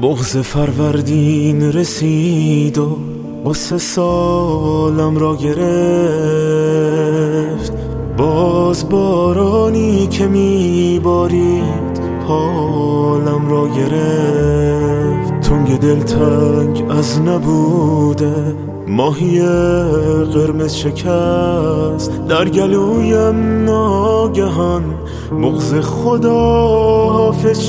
بغض فروردین رسید و غصه سالم را گرفت. باز بارانی که میبارید حالم را گرفت. تنگ دلتنگ از نبوده ماهی قرمز شکست. در گلویم ناگهان بغض خداحافظ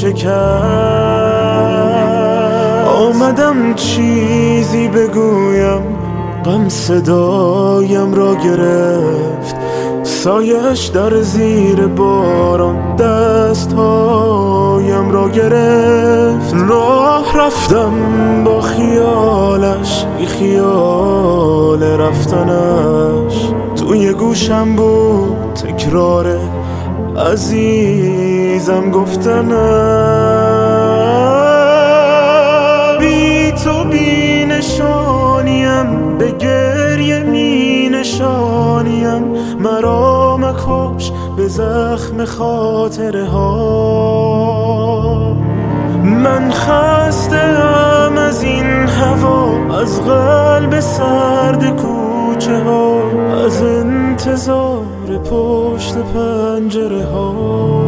شکست. آمدم چیزی بگویم، غم صدایم را گرفت. سایش در زیر باران دستهایم را گرفت. راه رفتم با خیالش، بی خیال رفتنش. توی گوشم بود تکرار عزیزم گفتنش. بی تو بی نشانیم، به گریه می نشانیم. مرا مکش به زخم خاطره ها. من خسته‌ام از این هوا، از قلب سرد کوچه ها، از انتظار پشت پنجره ها.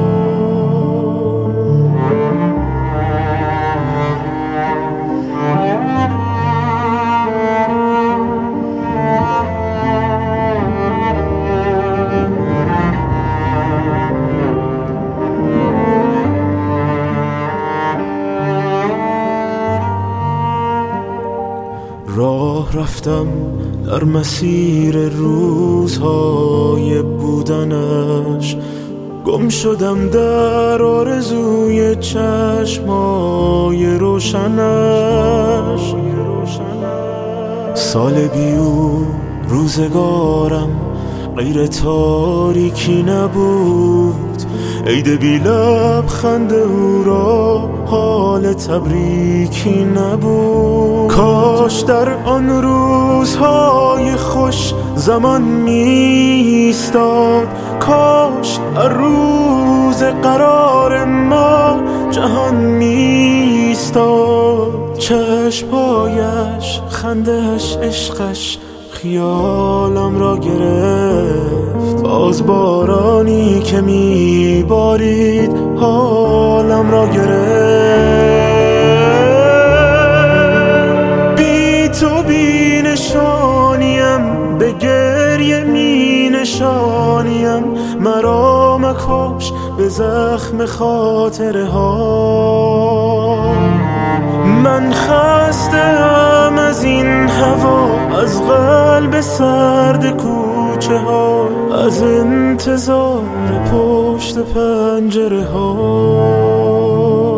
راه رفتم در مسیر روزهای بودنش. گم شدم در آرزوی چشمای روشنش. سال بیو روزگارم غیر تاریکی نبود. عید بی لبخند او را حال تبریکی نبود. کاش در آن روزهای خوش زمان می‌ایستاد. کاش در روز قرار ما جهان می‌ایستاد. چشم‌هایش، خنده‌اش، عشقش خیالم را گرفت. باز بارانی که میبارید حالم را گرفت. بی تو بی نشانیم، به گریه می نشانیم. مرا مکش به زخم خاطره ها. من خسته‌ام از این هوا، از قلب سرد کوچه ها، از انتظار پشت پنجره ها.